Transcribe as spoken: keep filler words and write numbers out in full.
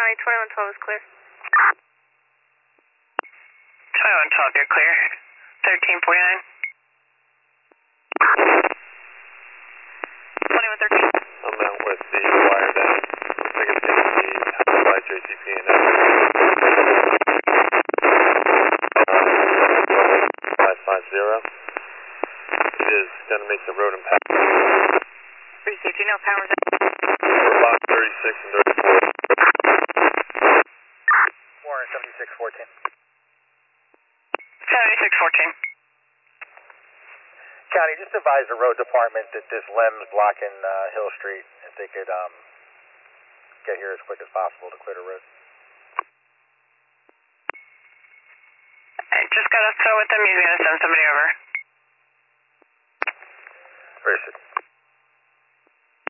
County, twenty-one twelve is clear. twenty-one twelve, you're clear. thirteen forty-nine. twenty-one thirteen. I'm out with the wire down. Looks like it's going to be by J T P and five five zero. It is going to make the road impact. Appreciate you know power's out. For block thirty-six and thirty-four. Warren, seventy-six fourteen. seventy-six fourteen. County, just advise the road department that this lem's blocking uh, Hill Street, if they could um, get here as quick as possible to clear the road. I just got a throw with him. He's going to send somebody over. Appreciate it.